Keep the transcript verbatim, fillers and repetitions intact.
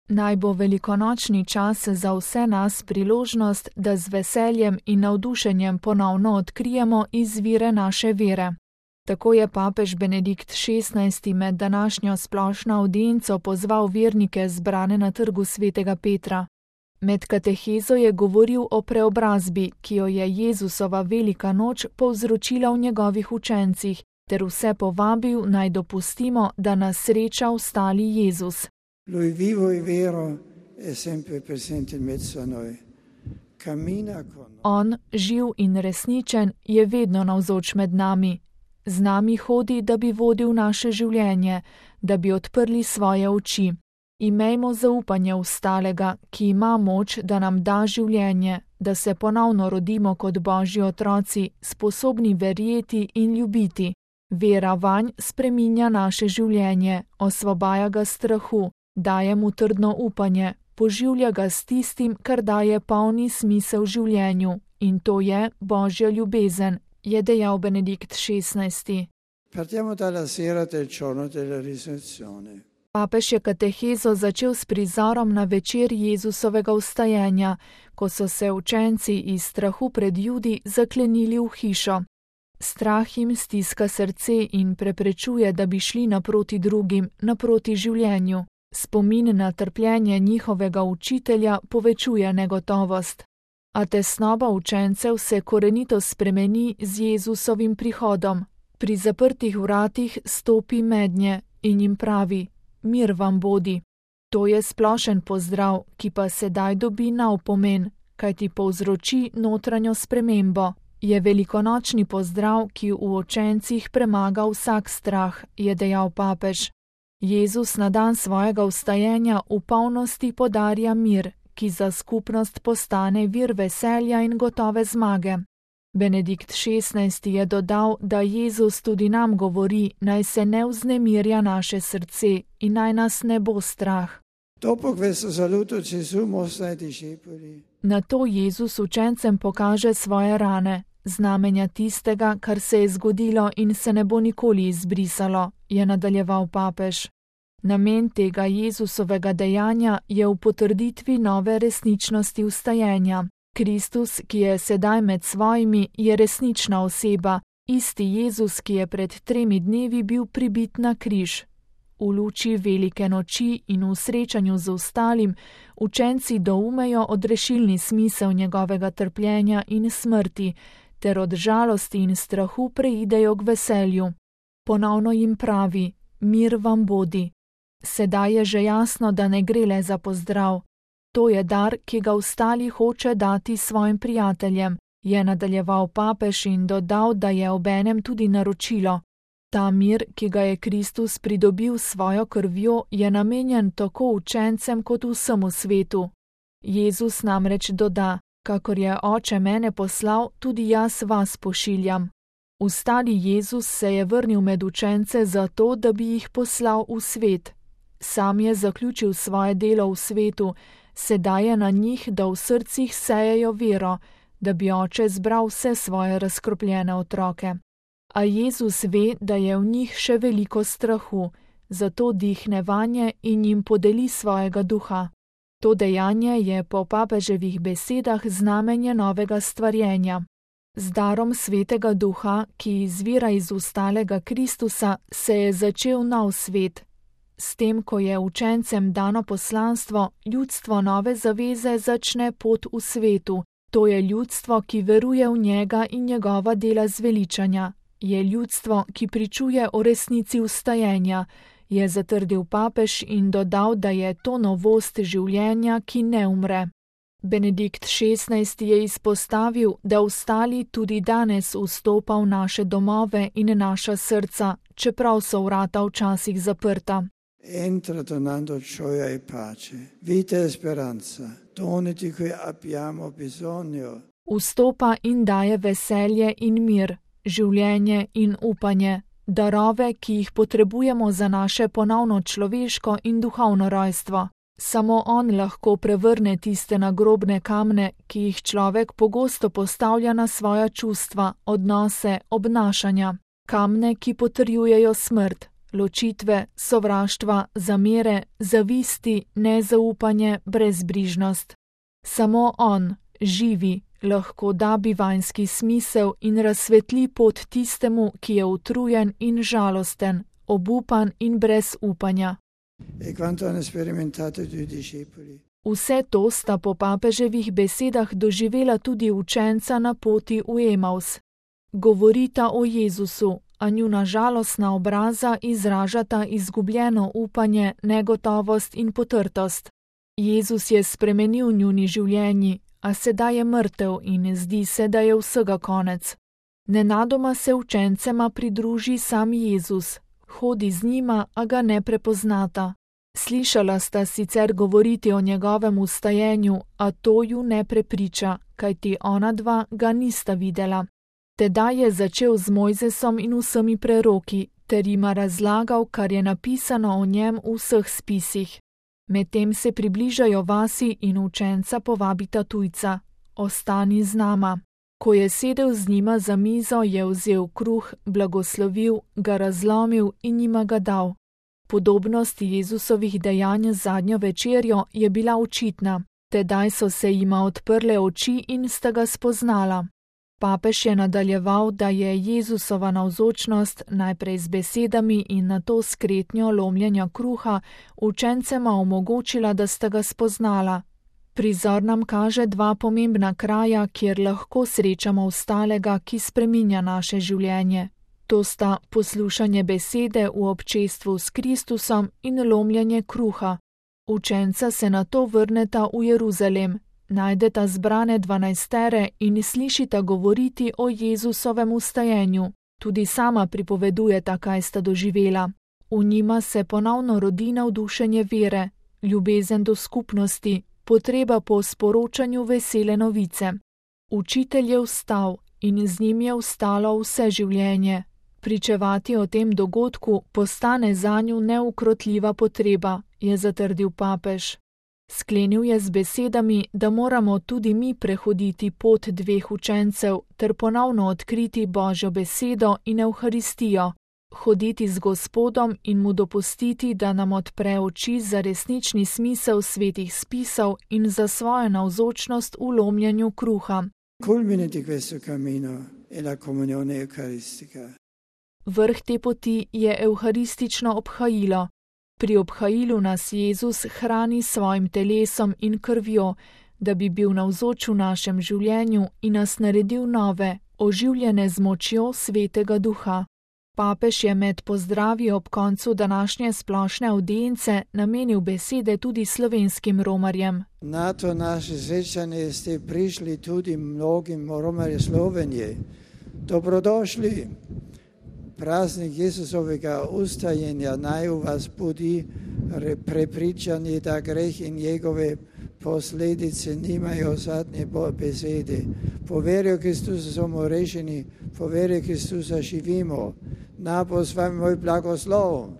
Naj bo velikonočni čas za vse nas priložnost, da z veseljem in navdušenjem ponovno odkrijemo izvire naše vere. Tako je papež Benedikt šestnajsti med današnjo splošno avdienco pozval vernike zbrane na trgu svetega Petra. Med katehezo je govoril o preobrazbi, ki jo je Jezusova velika noč povzročila v njegovih učencih, ter vse povabil, naj dopustimo, da nas sreča vstali Jezus. Lui vivo e vero è sempre presente in mezzo a noi. Cammina con noi. On, živ in resničen, je vedno navzoč med nami. Z nami hodi, da bi vodil naše življenje, da bi odprli svoje oči. Imejmo zaupanje v stalega, ki ima moč, da nam da življenje, da se ponovno rodimo kot Božji otroci, sposobni verjeti in ljubiti. Vera vanj spreminja naše življenje, osvobaja ga strahu, daje mu trdno upanje, poživlja ga s tistim, kar daje polni smisel življenju, in to je Božja ljubezen, je dejal Benedikt šestnajsti. Partiamo dalla sera del giorno della risurrezione. Papež je katehezo začel s prizorom na večer Jezusovega vstajenja, ko so se učenci iz strahu pred Judi zaklenili v hišo. Strah jim stiska srce in preprečuje, da bi šli naproti drugim, naproti življenju. Spomin na trpljenje njihovega učitelja povečuje negotovost. A tesnoba učencev se korenito spremeni z Jezusovim prihodom. Pri zaprtih vratih stopi mednje in jim pravi: mir vam bodi. To je splošen pozdrav, ki pa sedaj dobi nov pomen, kajti povzroči notranjo spremembo. Je velikonočni pozdrav, ki v učencih premaga vsak strah, je dejal papež. Jezus na dan svojega vstajenja v polnosti podarja mir, ki za skupnost postane vir veselja in gotove zmage. Benedikt šestnajsti je dodal, da Jezus tudi nam govori, naj se ne vznemirja naše srce in naj nas ne bo strah. Dopo questo saluto Gesù mostra ai discepoli. Nato Jezus učencem pokaže svoje rane, znamenja tistega, kar se je zgodilo in se ne bo nikoli izbrisalo, je nadaljeval papež. Namen tega Jezusovega dejanja je v potrditvi nove resničnosti vstajenja. Kristus, ki je sedaj med svojimi, je resnična oseba, isti Jezus, ki je pred tremi dnevi bil pribit na križ. V luči velike noči in v srečanju z ostalim, učenci doumejo odrešilni smisel njegovega trpljenja in smrti, ter od žalosti in strahu preidejo k veselju. Ponovno jim pravi: mir vam bodi. Sedaj je že jasno, da ne gre le za pozdrav. To je dar, ki ga ostali hoče dati svojim prijateljem, je nadaljeval papež in dodal, da je obenem tudi naročilo. Ta mir, ki ga je Kristus pridobil s svojo krvjo, je namenjen tako učencem kot vsemu svetu. Jezus namreč doda: kakor je Oče mene poslal, tudi jaz vas pošiljam. Vstali Jezus se je vrnil med učence zato, da bi jih poslal v svet. Sam je zaključil svoje delo v svetu, sedaj je na njih, da v srcih sejejo vero, da bi Oče zbral vse svoje razkropljene otroke. A Jezus ve, da je v njih še veliko strahu, zato dihne vanje in jim podeli svojega duha. To dejanje je po papeževih besedah znamenje novega stvarjenja. Z darom svetega duha, ki izvira iz ustalega Kristusa, se je začel nov svet. S tem, ko je učencem dano poslanstvo, ljudstvo nove zaveze začne pot v svetu. To je ljudstvo, ki veruje v njega in njegova dela zveličanja. Je ljudstvo, ki pričuje o resnici vstajenja, je zatrdil papež in dodal, da je to novost življenja, ki ne umre. Benedikt šestnajsti je izpostavil, da ostali tudi danes vstopa v naše domove in naša srca, čeprav so vrata včasih zaprta. Entra donando gioia e pace, vita e speranza, doni di cui abbiamo bisogno. Vstopa in daje veselje in mir, življenje in upanje, darove, ki jih potrebujemo za naše ponovno človeško in duhovno rojstvo. Samo on lahko prevrne tiste nagrobne kamne, ki jih človek pogosto postavlja na svoja čustva, odnose, obnašanja. Kamne, ki potrjujejo smrt, ločitve, sovraštva, zamere, zavisti, nezaupanje, brezbrižnost. Samo on, živi, lahko da bivanjski smisel in razsvetli pot tistemu, ki je utrujen in žalosten, obupan in brez upanja. Vse to sta po papeževih besedah doživela tudi učenca na poti v Emaus. Govorita o Jezusu, a njuna žalostna obraza izražata izgubljeno upanje, negotovost in potrtost. Jezus je spremenil njuni življenji, a sedaj je mrtev in zdi se, da je vsega konec. Nenadoma se učencema pridruži sam Jezus, hodi z njima, a ga ne prepoznata. Slišala sta sicer govoriti o njegovem vstajenju, a to ju ne prepriča, kajti ona dva ga nista videla. Tedaj je začel z Mojzesom in vsemi preroki, ter jima razlagal, kar je napisano o njem v vseh spisih. Medtem se približajo vasi in učenca povabita tujca: ostani z nama. Ko je sedel z njima za mizo, je vzel kruh, blagoslovil, ga razlomil in jima ga dal. Podobnost Jezusovih dejanj z zadnjo večerjo je bila očitna, tedaj so se jima odprle oči in sta ga spoznala. Papež je nadaljeval, da je Jezusova navzočnost, najprej z besedami in nato s kretnjo lomljenja kruha, učencema omogočila, da sta ga spoznala. Prizor nam kaže dva pomembna kraja, kjer lahko srečamo ostalega, ki spreminja naše življenje. To sta poslušanje besede v občestvu s Kristusom in lomljenje kruha. Učenca se nato vrneta v Jeruzalem, najdeta zbrane dvanajstere in slišita govoriti o Jezusovem vstajenju. Tudi sama pripovedujeta, kaj sta doživela. V njima se ponovno rodi navdušenje vere, ljubezen do skupnosti, potreba po sporočanju vesele novice. Učitelj je vstal in z njim je vstalo vse življenje. Pričevati o tem dogodku postane zanju neukrotljiva potreba, je zatrdil papež. Sklenil je z besedami, da moramo tudi mi prehoditi pot dveh učencev ter ponovno odkriti Božjo besedo in Evharistijo, hoditi z Gospodom in mu dopustiti, da nam odpre oči za resnični smisel svetih spisov in za svojo navzočnost v lomljenju kruha. Vrh te poti je evharistično obhajilo. Pri obhajilu nas Jezus hrani s svojim telesom in krvjo, da bi bil navzoč v našem življenju in nas naredil nove, oživljene z močjo Svetega Duha. Papež je med pozdravi ob koncu današnje splošne avdience namenil besede tudi slovenskim romarjem. Na to naše srečanje ste prišli tudi mnogim romarjem Slovenije. Dobrodošli. Praznik Jezusovega ustajenja naj u vas budi prepričanje, da greh in njegove posljedice nimajo zadnje besede. Po veri v Kristusa smo rešeni, po veri v Kristusa živimo. Na bo s vami moj blagoslov.